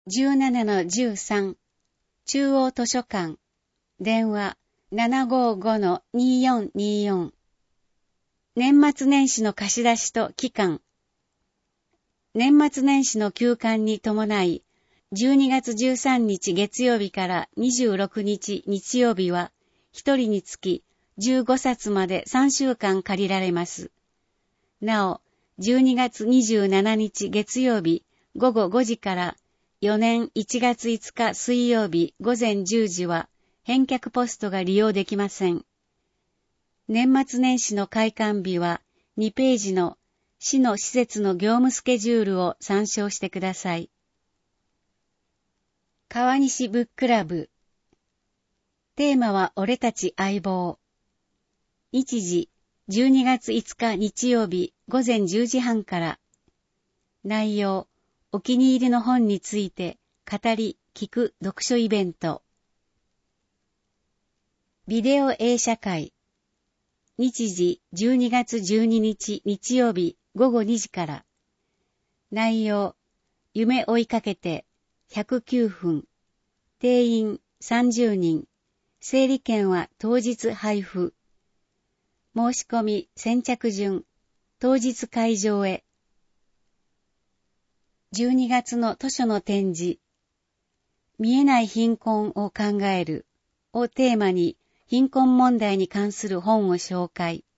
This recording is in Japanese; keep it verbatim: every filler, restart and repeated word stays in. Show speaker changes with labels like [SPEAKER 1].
[SPEAKER 1] じゅうななのじゅうさん 中央図書館電話 ななごーごのにーよんにーよん 年末年始の貸し出しと期間。年末年始の休館に伴いじゅうにがつじゅうさんにち月曜日からにじゅうろくにち日曜日はひとりにつきじゅうごさつまでさんしゅうかん借りられます。なお、じゅうにがつにじゅうしちにち月曜日ごごごじからよねんいちがついつか水曜日ごぜんじゅうじは返却ポストが利用できません。年末年始の開館日はにページの市の施設の業務スケジュールを参照してください。川西ブックラブ。テーマは俺たち相棒。日時じゅうにがついつか日曜日ごぜんじゅうじはんから。内容お気に入りの本について語り聞く読書イベント。ビデオ映写会。日時じゅうにがつじゅうににち日曜日ごごにじから。内容夢追いかけてひゃくきゅうふん。定員さんじゅうにん。整理券は当日配布。申し込み先着順。当日会場へ。じゅうにがつの図書の展示。見えない貧困を考えるをテーマに貧困問題に関する本を紹介。